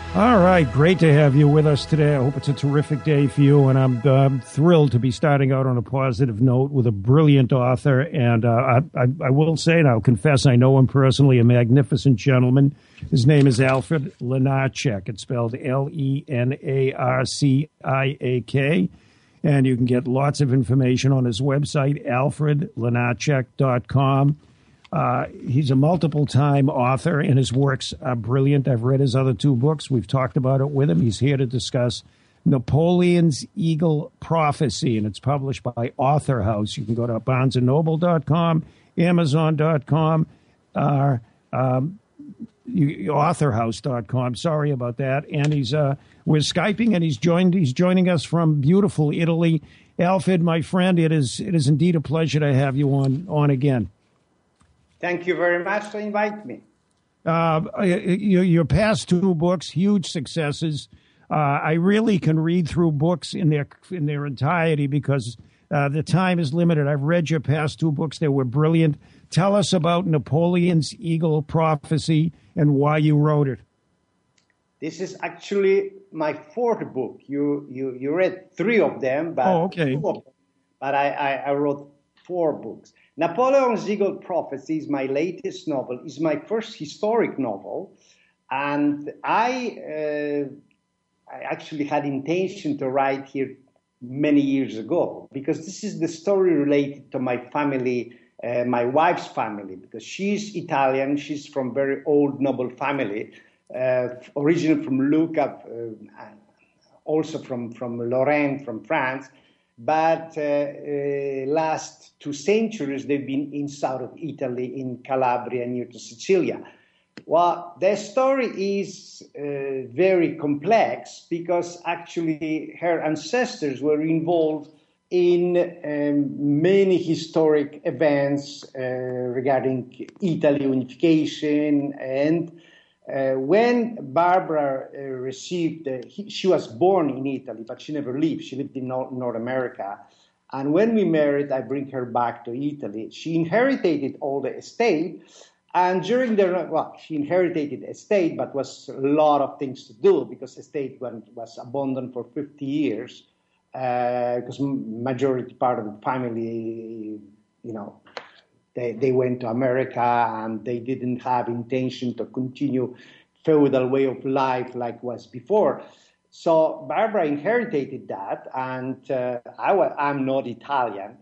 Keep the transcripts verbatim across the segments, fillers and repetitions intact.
All right, great to have you with us today. I hope it's a terrific day for you, and I'm um, thrilled to be starting out on a positive note with a brilliant author. And uh, I, I, I will say, and I'll confess, I know him personally, a magnificent gentleman. His name is Alfred Lenarciak. It's spelled L E N A R C I A K. And you can get lots of information on his website, alfred lenarciak dot com. Uh, he's a multiple-time author, and his works are brilliant. I've read his other two books. We've talked about it with him. He's here to discuss Napoleon's Eagle Prophecy, and it's published by Author House. You can go to barnes and noble dot com, amazon dot com, uh, um, author house dot com. Sorry about that. And he's uh, we're Skyping, and he's joined. He's joining us from beautiful Italy. Alfred, my friend, it is it is indeed a pleasure to have you on on again. Thank you very much for inviting me. Uh, your, your past two books, huge successes. Uh, I really can read through books in their in their entirety because uh, the time is limited. I've read your past two books; they were brilliant. Tell us about Napoleon's Eagle Prophecy and why you wrote it. This is actually my fourth book. You you you read three of them, but oh, okay. Two of them, but I, I, I wrote four books. Napoleon's Eagle Prophecy is my latest novel. It's my first historic novel, and I uh, I actually had intention to write here many years ago because this is the story related to my family, uh, my wife's family, because she's Italian. She's from very old noble family, uh, originally from Lucca, uh, also from from Lorraine, from France. But uh, uh, last two centuries, they've been in south of Italy, in Calabria, near to Sicilia. Well, their story is uh, very complex because actually her ancestors were involved in um, many historic events uh, regarding Italy unification. And uh, when Barbara uh, received, uh, he, she was born in Italy, but she never lived. She lived in North, North America. And when we married, I bring her back to Italy. She inherited all the estate. And during the, well, she inherited estate, but was a lot of things to do because estate was abandoned for fifty years uh, because majority part of the family, you know, they, they went to America and they didn't have intention to continue feudal way of life like was before. So Barbara inherited that, and uh, I was, I'm not Italian.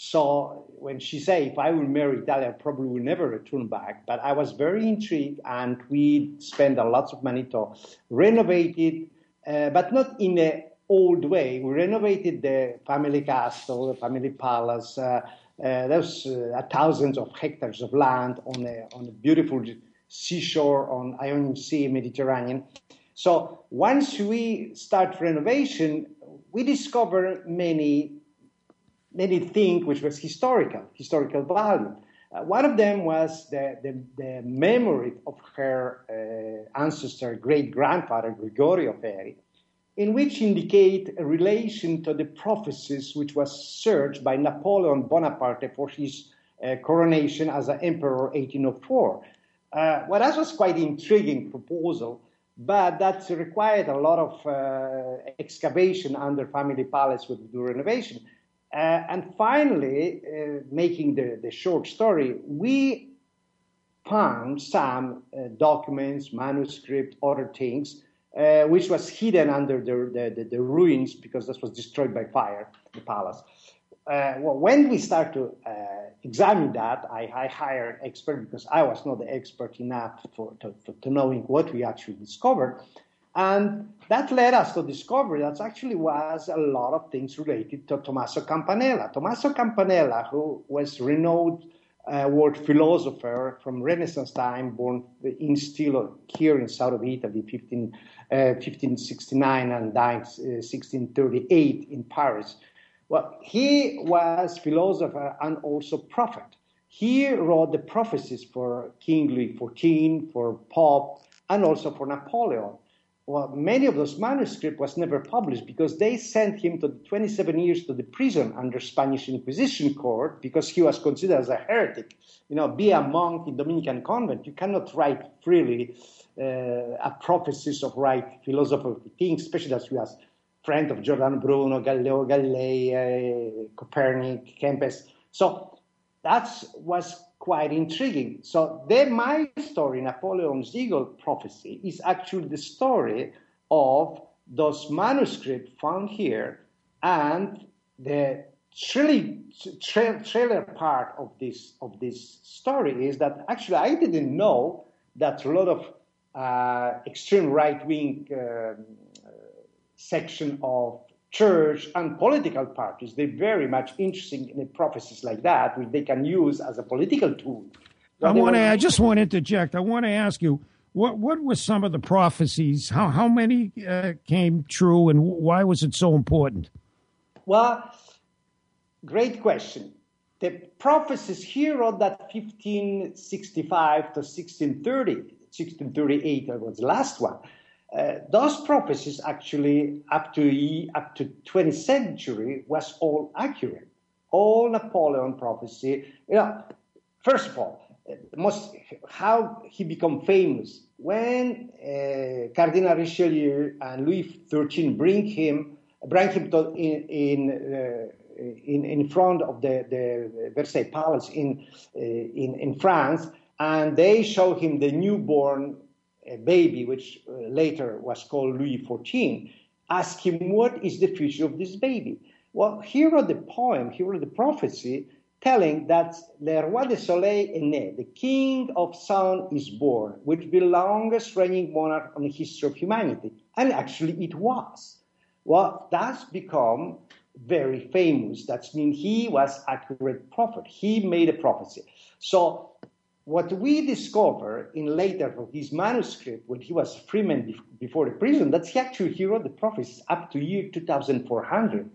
So when she said, if I will marry Italy, I probably will never return back. But I was very intrigued, and we spent a lot of money to renovate it, uh, but not in an old way. We renovated the family castle, the family palace. Uh, uh, there's uh, thousands of hectares of land on a, on a beautiful seashore on Ionian Sea, Mediterranean. So once we start renovation, we discover many many things which was historical, historical value. Uh, one of them was the, the, the memory of her uh, ancestor, great-grandfather, Gregorio Feri, in which indicate a relation to the prophecies which was searched by Napoleon Bonaparte for his uh, coronation as an emperor eighteen oh four. Uh, well, that was quite intriguing proposal, but that required a lot of uh, excavation under family palace with the renovation. Uh, and finally, uh, making the, the short story, we found some uh, documents, manuscript, other things, uh, which was hidden under the, the, the, the ruins because this was destroyed by fire, the palace. Uh, well, when we start to uh, examine that, I, I hired an expert because I was not the expert enough for to, to, to knowing what we actually discovered. And that led us to discover that actually was a lot of things related to Tommaso Campanella. Tommaso Campanella, who was renowned uh, world philosopher from Renaissance time, born in Stilo here in south of Italy, fifteen, uh, fifteen sixty-nine, and died uh, sixteen thirty-eight in Paris. Well, he was philosopher and also prophet. He wrote the prophecies for King Louis the fourteenth, for Pope, and also for Napoleon. Well, many of those manuscripts was never published because they sent him to twenty-seven years to the prison under Spanish Inquisition court because he was considered as a heretic. You know, be a monk in Dominican convent, you cannot write freely uh, a prophecies of right philosopher things, especially as we as friend of Giordano Bruno, Galileo Galilei, uh, Copernic, Kempis. So that was quite intriguing. So then my story, Napoleon's Eagle prophecy, is actually the story of those manuscripts found here, and the really tra- trailer part of this of this story is that actually I didn't know that a lot of uh, extreme right-wing uh, section of church and political parties, they're very much interested in prophecies like that, which they can use as a political tool. I want to. I just want to interject. I want to ask you, what what were some of the prophecies? How how many uh, came true, and why was it so important? Well, great question. The prophecies here on that fifteen sixty-five to sixteen thirty, sixteen thirty-eight was the last one. Uh, those prophecies actually up to up to twentieth century was all accurate. All Napoleon prophecy, you know, first of all, most how he become famous when uh, Cardinal Richelieu and Louis the thirteenth bring him bring him to, in in, uh, in in front of the, the Versailles Palace in uh, in in France, and they show him the newborn baby, which uh, later was called Louis the fourteenth. Ask him what is the future of this baby. Well, here are the poem, here are the prophecy telling that Le Roi de Soleil est né, the King of Sun is born, which will be the longest reigning monarch in the history of humanity. And actually it was. Well, that's become very famous. That means he was accurate prophet. He made a prophecy. So what we discover in later of his manuscript, when he was a freeman before the prison, that he actually he wrote the prophecies up to year two thousand four hundred.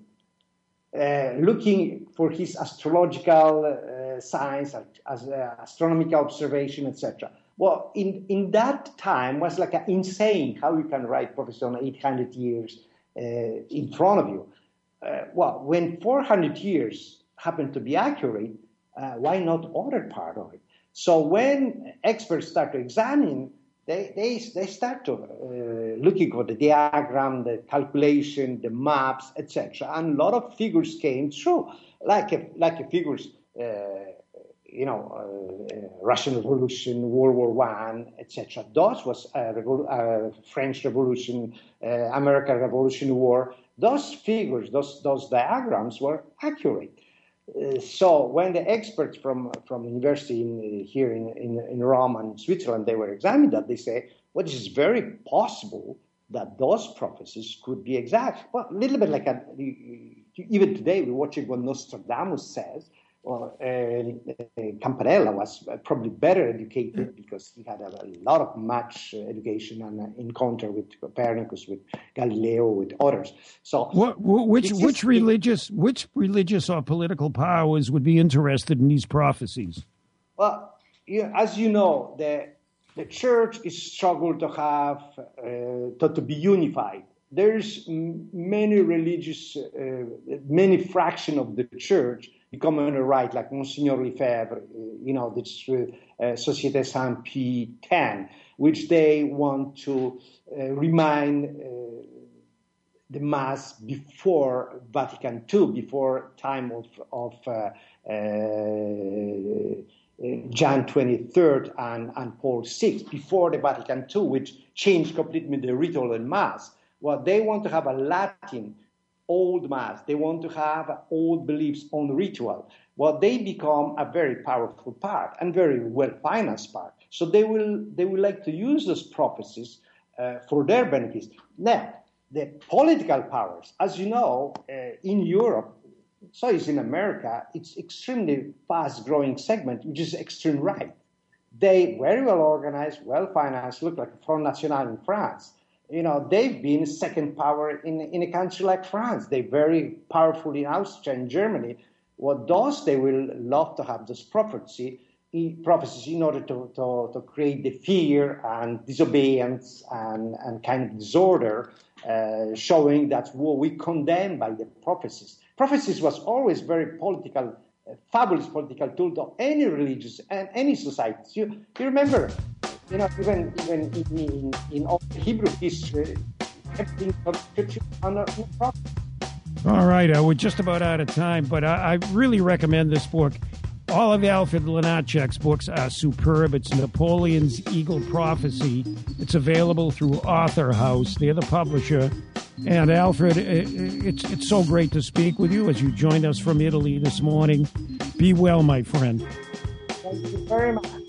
Uh, looking for his astrological uh, signs, as uh, astronomical observation, et cetera. Well, in, in that time was like a insane how you can write prophecy on eight hundred years uh, in front of you. Uh, well, when four hundred years happen to be accurate, uh, why not other part of it? So when experts start to examine, they they they start to uh, looking for the diagram, the calculation, the maps, et cetera. And a lot of figures came true, like a, like a figures, uh, you know, uh, Russian Revolution, World War One, et cetera. Those was a revol- uh, French Revolution, uh, American Revolution War. Those figures, those those diagrams were accurate. Uh, so when the experts from from university in, uh, here in, in in Rome and Switzerland, they were examining that, they say, well, it is very possible that those prophecies could be exact. Well, a little bit like a, even today we're watching what Nostradamus says. Well, uh, Campanella was probably better educated because he had a, a lot of much education and uh, encounter with Copernicus, with Galileo, with others. So, what, which which religious which religious or political powers would be interested in these prophecies? Well, you, as you know, the the church is struggled to have uh, to, to be unified. There's many religious, uh, many fraction of the church becoming a right, like Monsignor Lefebvre, you know, this uh, Société Saint-Pie X, which they want to uh, remind uh, the Mass before Vatican Two, before time of, of uh, uh, John twenty-third and, and Paul the sixth, before the Vatican Two, which changed completely the ritual in Mass. Well, they want to have a Latin old Mass. They want to have old beliefs on ritual. Well, they become a very powerful part and very well-financed part. So they will they will like to use those prophecies uh, for their benefits. Now, the political powers, as you know, uh, in Europe, so is in America, it's extremely fast-growing segment, which is extreme right. They very well organized, well-financed, look like Front National in France. You know, they've been second power in, in a country like France. They're very powerful in Austria and Germany. What those, they will love to have this prophecy, prophecies in order to, to, to create the fear and disobedience and, and kind of disorder, uh, showing that well, we condemn by the prophecies. Prophecies was always very political, uh, fabulous political tool to any religious and any society. You, you remember you know, even even in in, in all Hebrew history, everything subscription on a prophet. All right, uh, we're just about out of time, but I, I really recommend this book. All of Alfred Lunacek's books are superb. It's Napoleon's Eagle Prophecy. It's available through Author House. They're the publisher. And Alfred, it's it's so great to speak with you as you joined us from Italy this morning. Be well, my friend. Thank you very much.